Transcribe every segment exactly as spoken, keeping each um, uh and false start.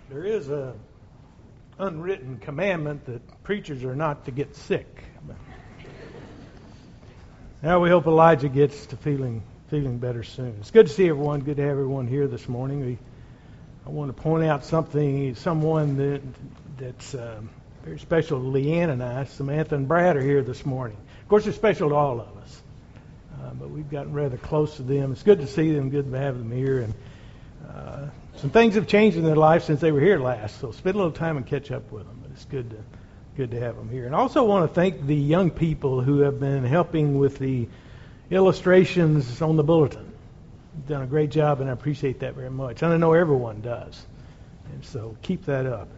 There is a unwritten commandment that preachers are not to get sick. Now we hope Elijah gets to feeling feeling better soon. It's good to see everyone. Good to have everyone here this morning. We, I want to point out something, someone that that's um, very special to Leanne and I. Samantha and Brad are here this morning. Of course, they're special to all of us, uh, but we've gotten rather close to them. It's good to see them. Good to have them here. And uh, some things have changed in their life since they were here last, so spend a little time and catch up with them. But it's good to good to have them here. And I also want to thank the young people who have been helping with the illustrations on the bulletin. You've done a great job, and I appreciate that very much. And I know everyone does. And so keep that up.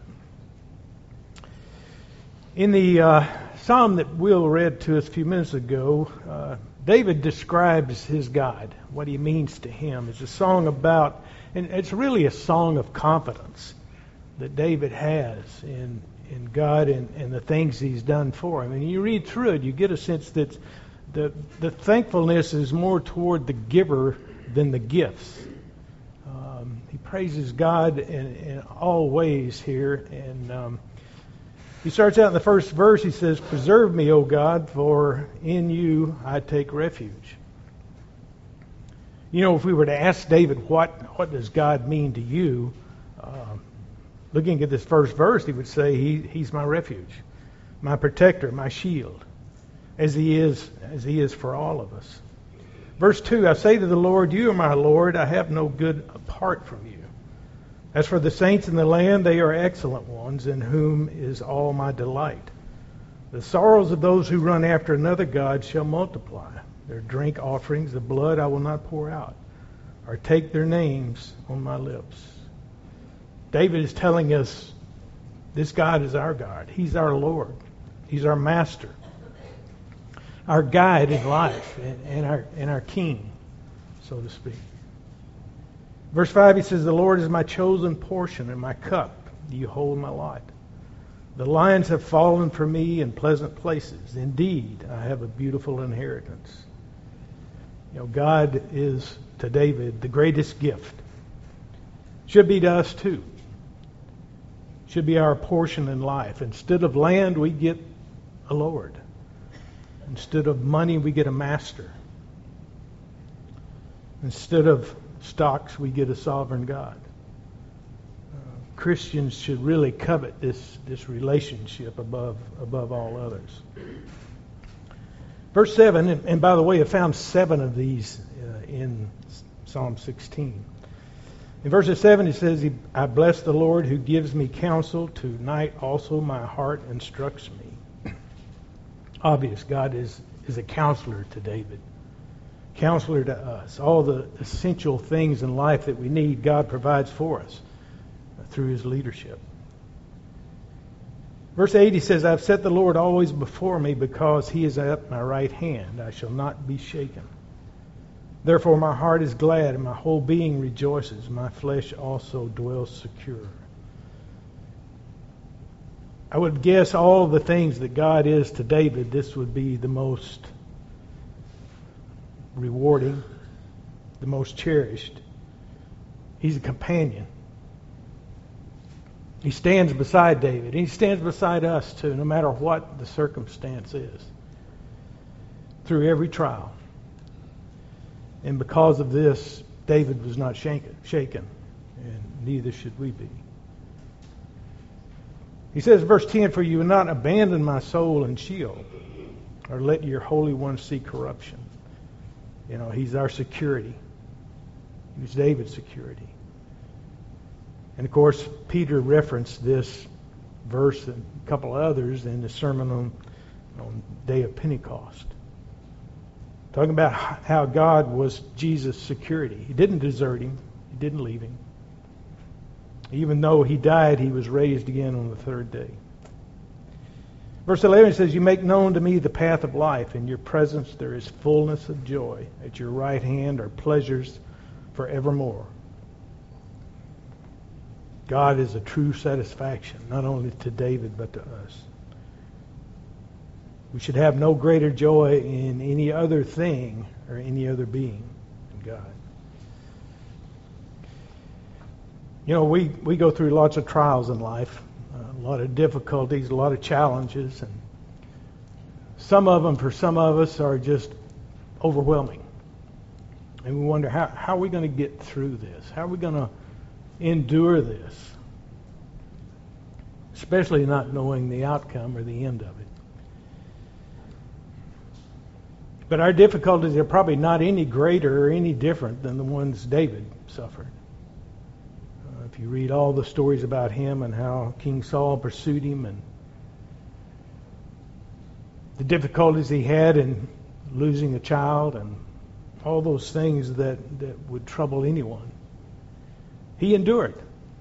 In the uh, psalm that Will read to us a few minutes ago, uh, David describes his God, what he means to him. It's a song about, and it's really a song of confidence that David has in in God and, and the things he's done for him. And you read through it, you get a sense that the the thankfulness is more toward the giver than the gifts. Um, he praises God in, in all ways here. And um, he starts out in the first verse, he says, "Preserve me, O God, for in you I take refuge." You know, if we were to ask David, what, what does God mean to you? Um, Looking at this first verse, he would say, he, He's my refuge, my protector, my shield, as He is, as He is for all of us. Verse two, "I say to the Lord, you are my Lord, I have no good apart from you. As for the saints in the land, they are excellent ones, in whom is all my delight. The sorrows of those who run after another god shall multiply. Their drink offerings, the blood I will not pour out, or take their names on my lips." David is telling us this God is our God. He's our Lord. He's our master, our guide in life, and, and our and our king, so to speak. Verse five, he says, "The Lord is my chosen portion and my cup. You hold my lot. The lions have fallen for me in pleasant places. Indeed, I have a beautiful inheritance." You know, God is to David the greatest gift. Should be to us too. Should be our portion in life. Instead of land, we get a Lord. Instead of money, we get a master. Instead of stocks, we get a sovereign God. Uh, Christians should really covet this, this relationship above, above all others. Verse seven, and, and by the way, I found seven of these uh, in Psalm sixteen. In verse seven, it says, "I bless the Lord who gives me counsel. Tonight also my heart instructs me." Obvious, God is, is a counselor to David. Counselor to us. All the essential things in life that we need, God provides for us through His leadership. Verse eight, he says, "I've set the Lord always before me, because He is at my right hand. I shall not be shaken. Therefore my heart is glad, and my whole being rejoices. My flesh also dwells secure." I would guess all the things that God is to David, this would be the most rewarding, the most cherished. He's a companion. He stands beside David. He stands beside us too, no matter what the circumstance is, through every trial. And because of this, David was not shaken, shaken, and neither should we be. He says, verse ten, "For you will not abandon my soul in Sheol, or let your Holy One see corruption." You know, He's our security. He's David's security. And of course, Peter referenced this verse and a couple of others in the sermon on, on Day of Pentecost. Talking about how God was Jesus' security. He didn't desert him. He didn't leave him. Even though he died, he was raised again on the third day. Verse eleven says, "You make known to me the path of life. In your presence there is fullness of joy. At your right hand are pleasures forevermore." God is a true satisfaction, not only to David, but to us. We should have no greater joy in any other thing or any other being than God. You know, we, we go through lots of trials in life, a lot of difficulties, a lot of challenges, and some of them, for some of us, are just overwhelming. And we wonder, how, how are we going to get through this? How are we going to endure this? Especially not knowing the outcome or the end of it. But our difficulties are probably not any greater or any different than the ones David suffered. Uh, if you read all the stories about him and how King Saul pursued him and the difficulties he had in losing a child and all those things that, that would trouble anyone, he endured.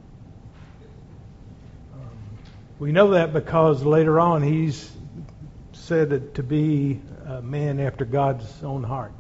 Um, we know that because later on he's said to be a man after God's own heart.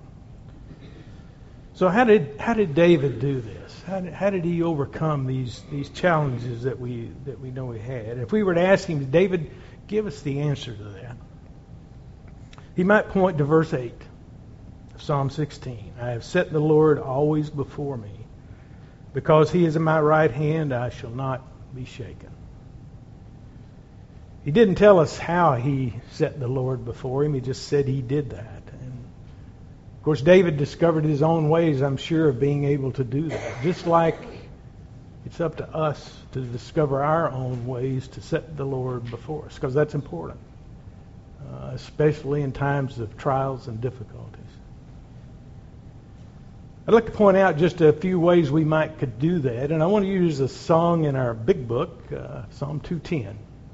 So how did how did David do this? How did, how did he overcome these these challenges that we that we know he had? If we were to ask him, David, give us the answer to that, he might point to verse eight of Psalm sixteen. I have set the Lord always before me. Because he is in my right hand, I shall not be shaken. He didn't tell us how he set the Lord before him. He just said he did that. And of course, David discovered his own ways, I'm sure, of being able to do that. Just like it's up to us to discover our own ways to set the Lord before us, because that's important, uh, especially in times of trials and difficulties. I'd like to point out just a few ways we might could do that, and I want to use a song in our big book, uh, Psalm two ten.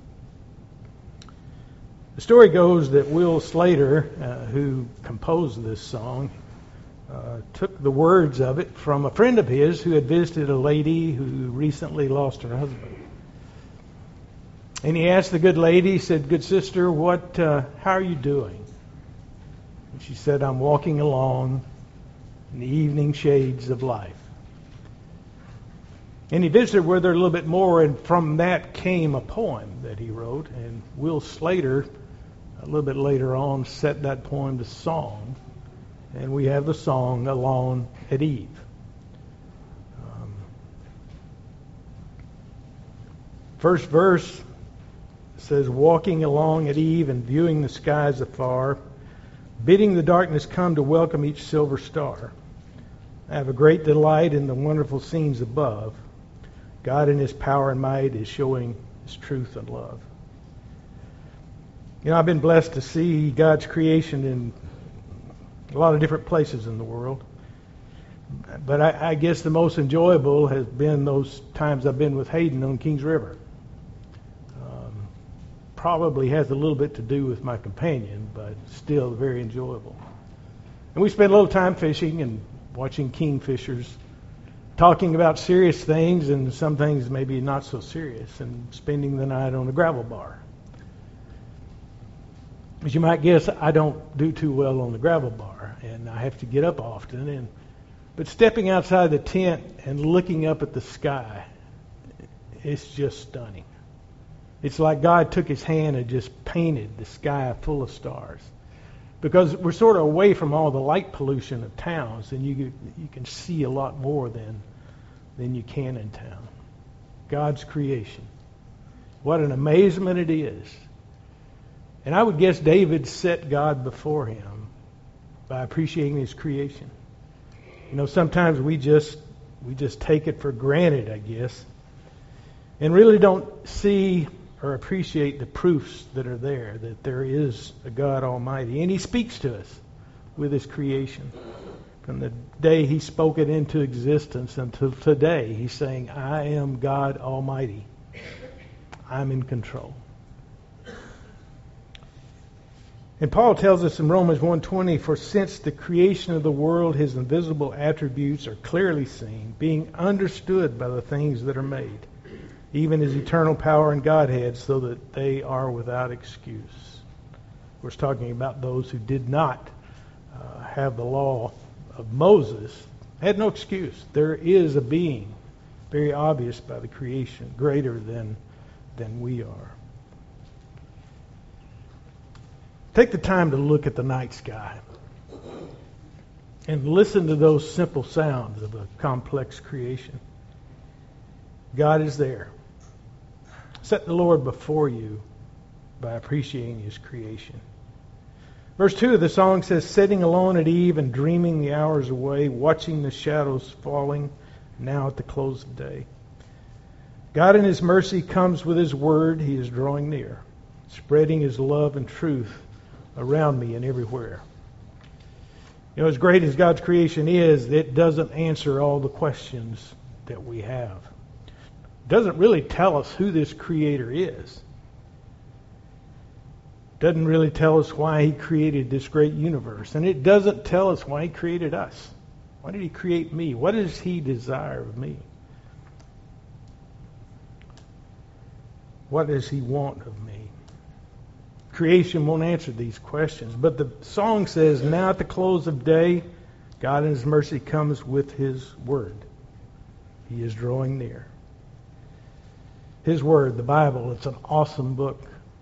The story goes that Will Slater, uh, who composed this song, uh, took the words of it from a friend of his who had visited a lady who recently lost her husband. And he asked the good lady, he said, "Good sister, what? Uh, how are you doing?" And she said, "I'm walking along in the evening shades of life." And he visited with her a little bit more, and from that came a poem that he wrote. And Will Slater, a little bit later on, set that poem to song. And we have the song, Alone at Eve. Um, first verse says, walking along at eve and viewing the skies afar, bidding the darkness come to welcome each silver star. I have a great delight in the wonderful scenes above. God in his power and might is showing his truth and love. You know, I've been blessed to see God's creation in a lot of different places in the world. But I, I guess the most enjoyable has been those times I've been with Hayden on Kings River. Um, probably has a little bit to do with my companion, but still very enjoyable. And we spent a little time fishing and watching kingfishers, talking about serious things and some things maybe not so serious, and spending the night on a gravel bar. As you might guess, I don't do too well on the gravel bar, and I have to get up often. And but stepping outside the tent and looking up at the sky, it's just stunning. It's like God took his hand and just painted the sky full of stars. Because we're sort of away from all the light pollution of towns, and you you can see a lot more than than you can in town. God's creation. What an amazement it is. And I would guess David set God before him by appreciating his creation. You know, sometimes we just we just take it for granted, I guess, and really don't see or appreciate the proofs that are there, that there is a God Almighty. And he speaks to us with his creation. From the day he spoke it into existence until today, he's saying, I am God Almighty. I'm in control. And Paul tells us in Romans one twenty, for since the creation of the world, his invisible attributes are clearly seen, being understood by the things that are made, even his eternal power and Godhead, so that they are without excuse. We're talking about those who did not uh, have the law of Moses, had no excuse. There is a being, very obvious by the creation, greater than, than we are. Take the time to look at the night sky and listen to those simple sounds of a complex creation. God is there. Set the Lord before you by appreciating His creation. Verse two of the song says, sitting alone at eve and dreaming the hours away, watching the shadows falling, now at the close of day. God in His mercy comes with His word. He is drawing near, spreading His love and truth around me and everywhere. You know, as great as God's creation is, it doesn't answer all the questions that we have. It doesn't really tell us who this Creator is. It doesn't really tell us why He created this great universe. And it doesn't tell us why He created us. Why did He create me? What does He desire of me? What does He want of me? Creation won't answer these questions. But the song says, now at the close of day, God in His mercy comes with His word. He is drawing near. His word, the Bible, it's an awesome book.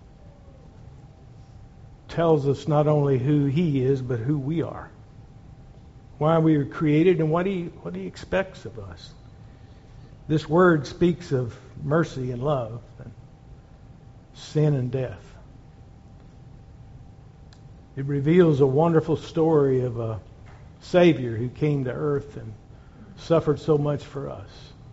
Tells us not only who He is, but who we are. Why we were created and what He, what He expects of us. This word speaks of mercy and love, and sin and death. It reveals a wonderful story of a Savior who came to earth and suffered so much for us.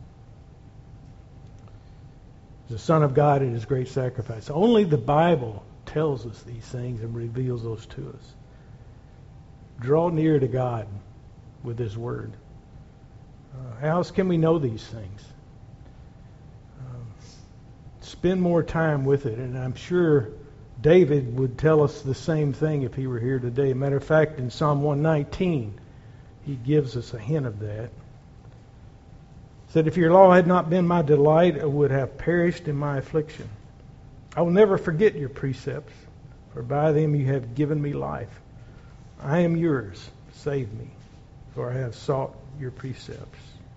The Son of God in His great sacrifice. Only the Bible tells us these things and reveals those to us. Draw near to God with His Word. Uh, how else can we know these things? Um, spend more time with it, and I'm sure David would tell us the same thing if he were here today. Matter of fact, in Psalm one nineteen, he gives us a hint of that. He said, if your law had not been my delight, I would have perished in my affliction. I will never forget your precepts, for by them you have given me life. I am yours, save me, for I have sought your precepts.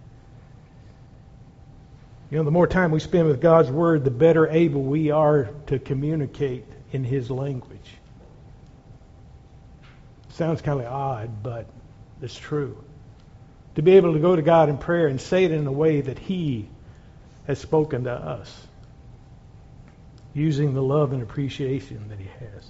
You know, the more time we spend with God's Word, the better able we are to communicate in His language. Sounds kind of odd, but it's true. To be able to go to God in prayer and say it in a way that He has spoken to us, using the love and appreciation that He has.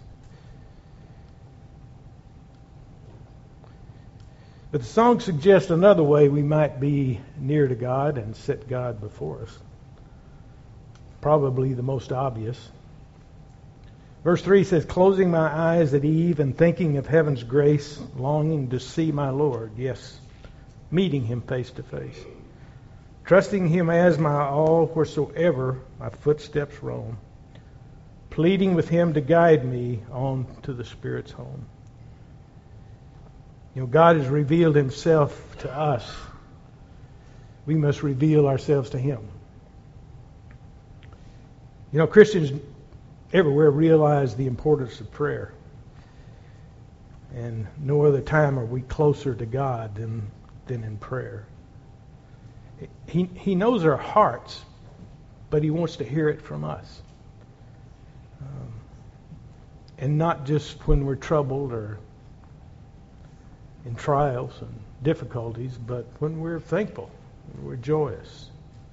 But the song suggests another way we might be near to God and set God before us. Probably the most obvious. Verse three says, closing my eyes at eve and thinking of heaven's grace, longing to see my Lord. Yes, meeting Him face to face. Trusting Him as my all wheresoever my footsteps roam. Pleading with Him to guide me on to the Spirit's home. You know, God has revealed Himself to us. We must reveal ourselves to Him. You know, Christians everywhere realize the importance of prayer. And no other time are we closer to God than, than in prayer. He, he knows our hearts, but He wants to hear it from us. Um, and not just when we're troubled or in trials and difficulties, but when we're thankful, when we're joyous.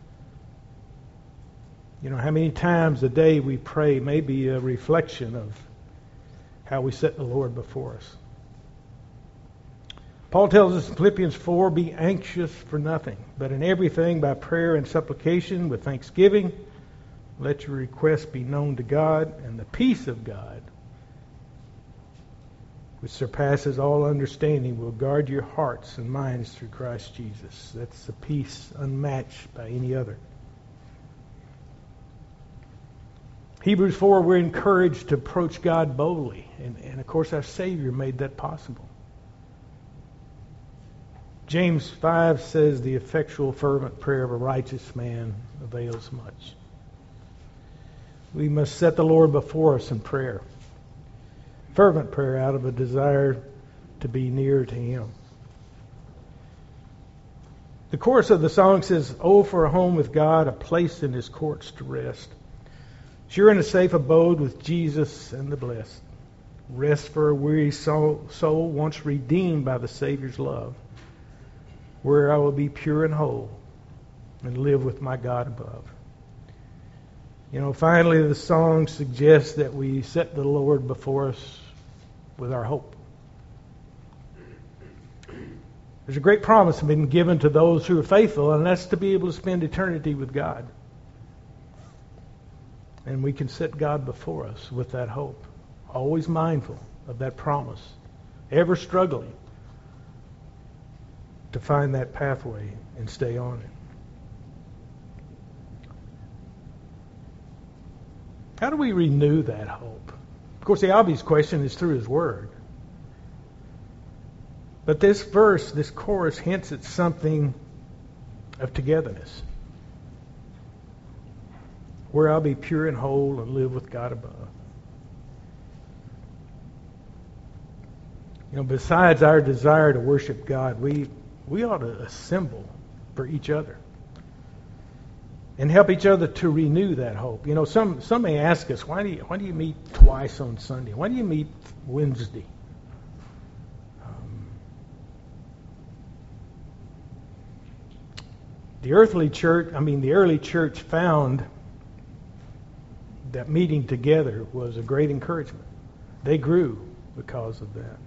You know, how many times a day we pray may be a reflection of how we set the Lord before us. Paul tells us in Philippians four, be anxious for nothing, but in everything by prayer and supplication with thanksgiving, let your requests be known to God, and the peace of God, which surpasses all understanding, will guard your hearts and minds through Christ Jesus. That's a peace unmatched by any other. Hebrews four, we're encouraged to approach God boldly. And, and of course, our Savior made that possible. James five says, the effectual, fervent prayer of a righteous man avails much. We must set the Lord before us in prayer. Fervent prayer out of a desire to be near to Him. The chorus of the song says, oh, for a home with God, a place in His courts to rest. Sure in a safe abode with Jesus and the blessed. Rest for a weary soul, soul once redeemed by the Savior's love. Where I will be pure and whole and live with my God above. You know, finally, the song suggests that we set the Lord before us with our hope. There's a great promise been given to those who are faithful, and that's to be able to spend eternity with God. And we can set God before us with that hope, always mindful of that promise, ever struggling to find that pathway and stay on it. How do we renew that hope? Of course, the obvious question is through His Word. But this verse, this chorus, hints at something of togetherness, where I'll be pure and whole and live with God above. You know, besides our desire to worship God, we we ought to assemble for each other and help each other to renew that hope. You know, some some may ask us, why do you why do you meet twice on Sunday? Why do you meet Wednesday? Um, the earthly church, I mean, the early church found that meeting together was a great encouragement. They grew because of that.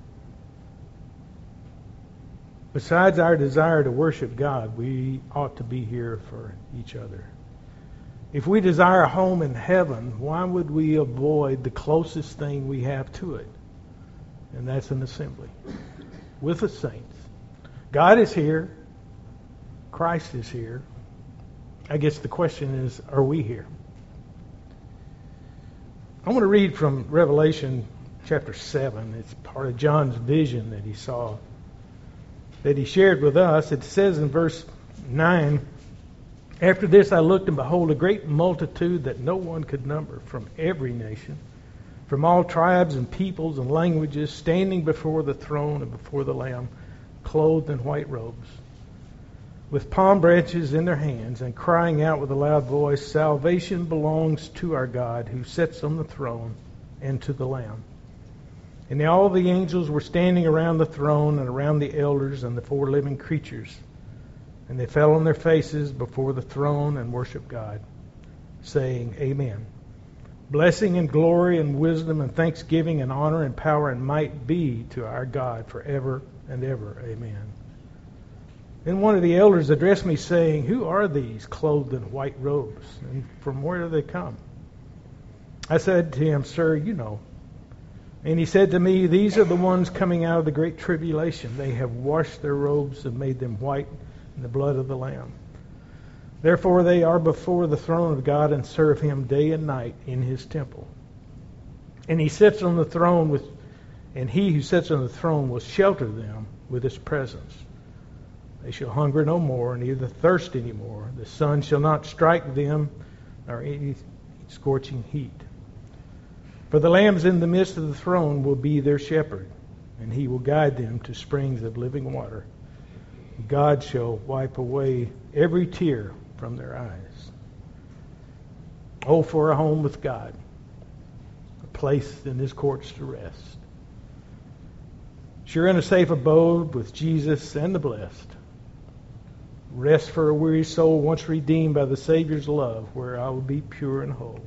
Besides our desire to worship God, we ought to be here for each other. If we desire a home in heaven, why would we avoid the closest thing we have to it? And that's an assembly with the saints. God is here. Christ is here. I guess the question is, are we here? I want to read from Revelation chapter seven. It's part of John's vision that he saw, that he shared with us. It says in verse nine, "After this I looked, and behold, a great multitude that no one could number, from every nation, from all tribes and peoples and languages, standing before the throne and before the Lamb, clothed in white robes, with palm branches in their hands, and crying out with a loud voice, 'Salvation belongs to our God, who sits on the throne, and to the Lamb.' And all the angels were standing around the throne and around the elders and the four living creatures. And they fell on their faces before the throne and worshiped God, saying, 'Amen. Blessing and glory and wisdom and thanksgiving and honor and power and might be to our God forever and ever. Amen.' Then one of the elders addressed me, saying, 'Who are these clothed in white robes, and from where do they come?' I said to him, 'Sir, you know.' And he said to me, 'These are the ones coming out of the great tribulation. They have washed their robes and made them white in the blood of the Lamb. Therefore they are before the throne of God and serve Him day and night in His temple. And He sits on the throne with, and He who sits on the throne will shelter them with His presence. They shall hunger no more, neither thirst any more. The sun shall not strike them, nor any scorching heat. For the Lamb in the midst of the throne will be their shepherd, and He will guide them to springs of living water. God shall wipe away every tear from their eyes.' Oh, for a home with God, a place in His courts to rest. Sure, in a safe abode with Jesus and the blessed. Rest for a weary soul once redeemed by the Savior's love, where I will be pure and whole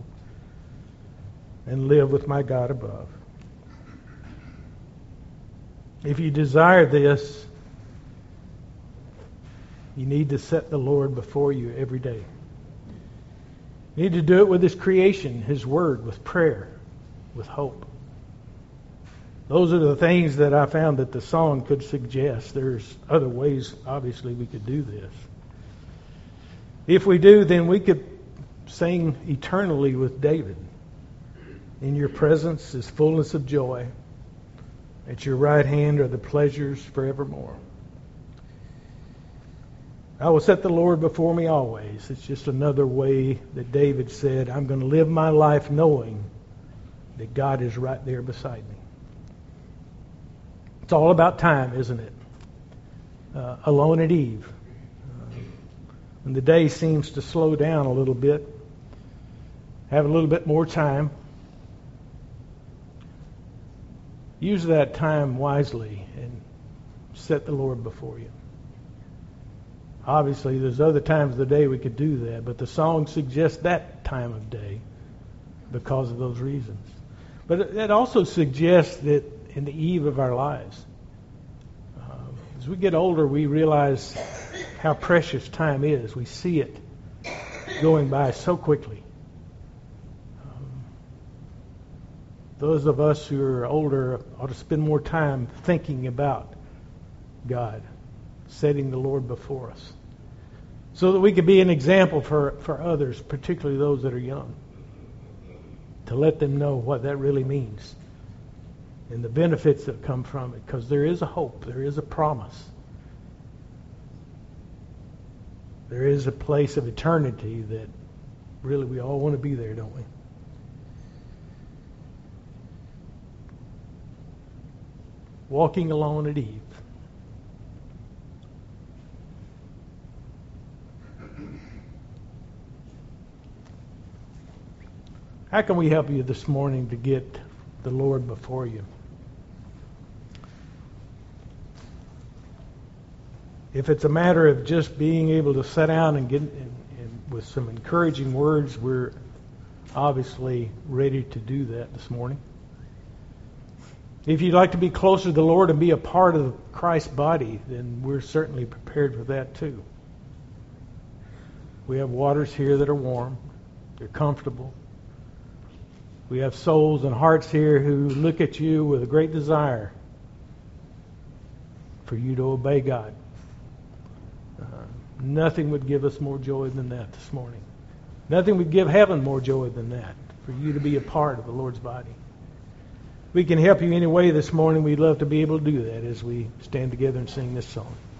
and live with my God above. If you desire this, you need to set the Lord before you every day. You need to do it with His creation, His Word, with prayer, with hope. Those are the things that I found that the song could suggest. There's other ways, obviously, we could do this. If we do, then we could sing eternally with David. In your presence is fullness of joy. At your right hand are the pleasures forevermore. I will set the Lord before me always. It's just another way that David said, I'm going to live my life knowing that God is right there beside me. It's all about time, isn't it? Uh, alone at eve. Uh, when the day seems to slow down a little bit, have a little bit more time. Use that time wisely and set the Lord before you. Obviously, there's other times of the day we could do that, but the song suggests that time of day because of those reasons. But it also suggests that in the eve of our lives, um, as we get older, we realize how precious time is. We see it going by so quickly. Um, those of us who are older ought to spend more time thinking about God, setting the Lord before us, so that we could be an example for, for others, particularly those that are young, to let them know what that really means and the benefits that come from it, because there is a hope, there is a promise. There is a place of eternity that really we all want to be there, don't we? Walking alone at eve. How can we help you this morning to get the Lord before you? If it's a matter of just being able to sit down and get and, and with some encouraging words, we're obviously ready to do that this morning. If you'd like to be closer to the Lord and be a part of Christ's body, then we're certainly prepared for that too. We have waters here that are warm. They're comfortable. We have souls and hearts here who look at you with a great desire for you to obey God. Uh, nothing would give us more joy than that this morning. Nothing would give heaven more joy than that, for you to be a part of the Lord's body. We can help you any way this morning. We'd love to be able to do that as we stand together and sing this song.